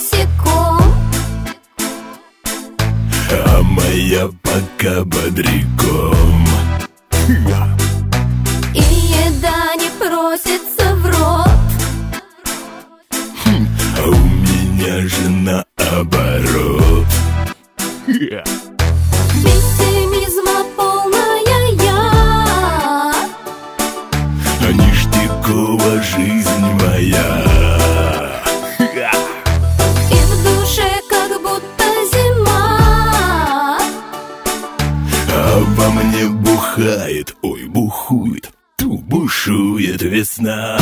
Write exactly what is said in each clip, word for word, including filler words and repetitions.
босиком, а моя пока бодряком. и еда не просится в рот. А у меня же наоборот. Пессимизма полная я, А ништякова жизнь моя. и в душе как будто зима, А во мне бухает, ой, бухует, ту бушует весна.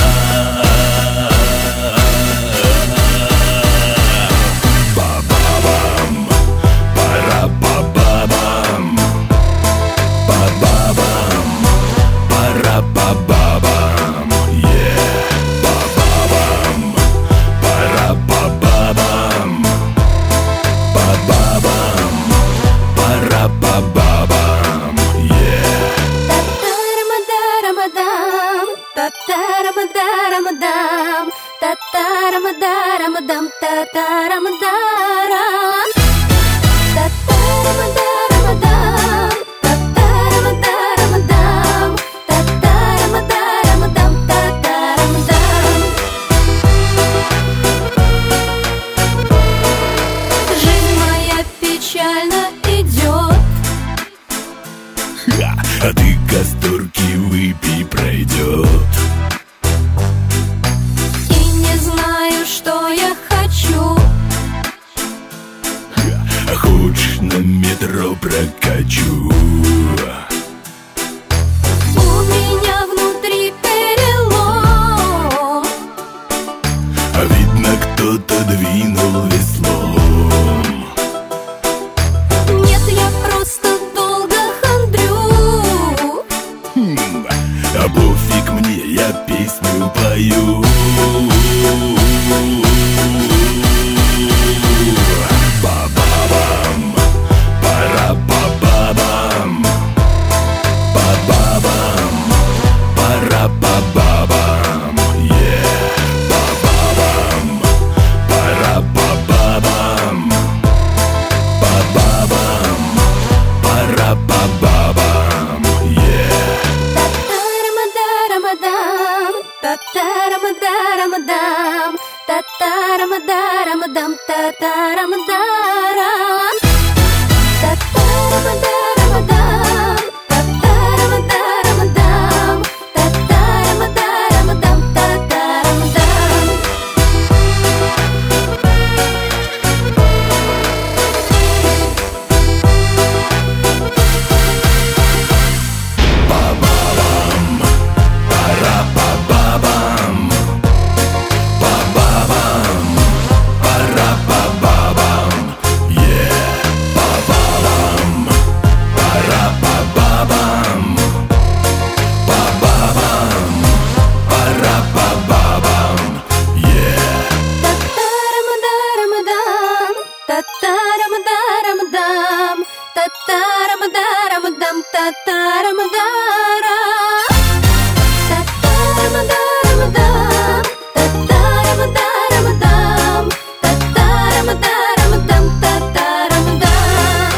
Ба-ба-бам, пара-ба-ба-бам, ба-ба-бам, пара-ба-ба-бам, yeah. Ба-ба-бам, пара-ба-ба-бам, ба-ба-бам, пара-ба-ба-бам, yeah. татарамадарамадам, татарамадарамадам, татарамадарамадам, татарамадарамадам, татарамадарамадам, татарамадарамадам, татарамадам. Жизнь моя печально идет, А ты касторки выпей, пройдет. и не знаю, что я хочу. А хочешь, на метро прокачу? У меня внутри перелом, А видно, кто-то двинул веслом. нет, я просто долго хандрю. Хм, А пофиг мне, я песню пою. Ба-ба-бам, пара-ба-ба-бам, ба-ба-бам, пара-ба-ба-бам, yeah. Ба-ба-бам, пара-ба-ба-бам, ба-ба-бам, пара-ба-ба-бам, yeah. Татарамадарамадам, татарамадарамадам, татарамадарамадам, татарамадарам, татарамадарамадам, татарамадарамадам, татарамадарамадам, татарамадам. Ба-ба-бам, пара-ба-ба-бам, ба-ба-бам, пара-ба-ба-бам, yeah. Ба-ба-бам, пара-ба-ба-бам, ба-ба-бам, пара-ба-ба-бам, yeah. Татарамадарамадам, татарамадарамадам, татарамадарамадам, татарамадарам, татарамадарамадам, татарамадарамадам, татарамадарамадам, татарамадам.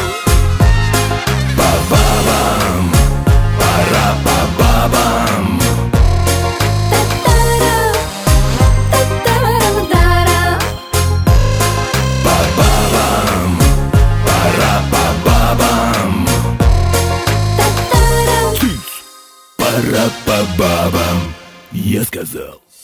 Ба-ба-бам, пара-ба-ба-бам, Татара, татарамадарам, ба-ба-бам, пара-ба-ба-бам, татарам. пара-ба-ба-бам, я сказал.